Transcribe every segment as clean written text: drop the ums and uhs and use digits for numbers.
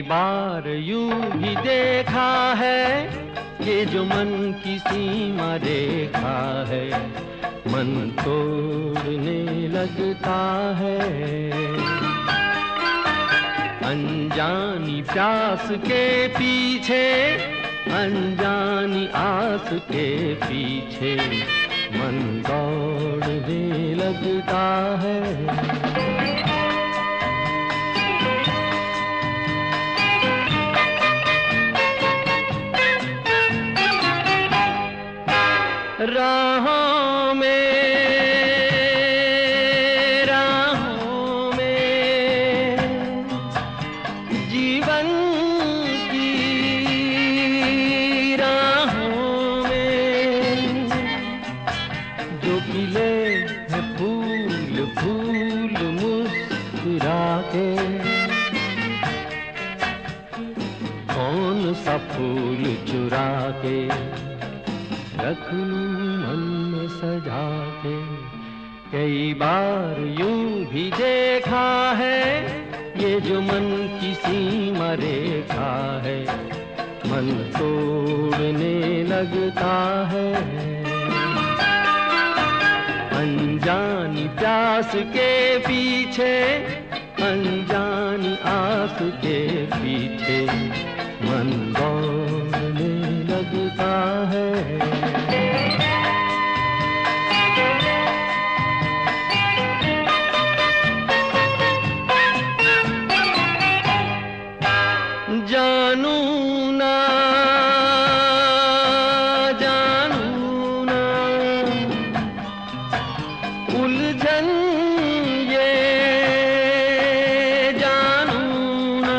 बार यूं भी देखा है, ये जो मन की सीमा रेखा है, मन तोड़ने लगता है। अनजानी प्यास के पीछे, अनजानी आस के पीछे, मन दौड़ने लगता है। राहों में जीवन की राहों में जो खिले हैं फूल फूल मुस्कुरा के, कौन सा फूल चुरा के रख लूं मन में सजा के। कई बार यूं भी देखा है, ये जो मन की सीमा रेखा है, मन तोड़ने लगता है। अनजानी प्यास के पीछे, अनजानी आस के पीछे, मन दौड़ने लगता है। जानू ना जानू ना उलझन ये, जानू ना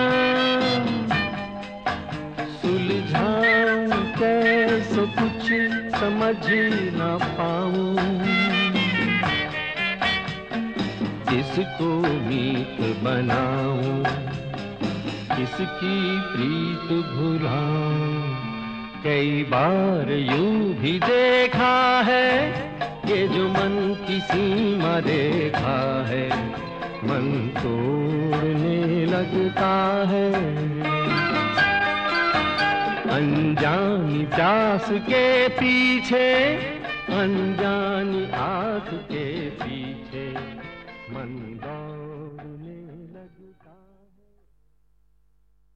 सुलझाऊं कैसे कुछ समझ ना पाऊं, किसको मीत बनाऊं, किसकी प्रीत भुलाऊं। कई बार यूं भी देखा है, ये जो मन की सीमा रेखा है, मन तोड़ने लगता है। अनजानी प्यास के पीछे, अनजानी आस के पीछे,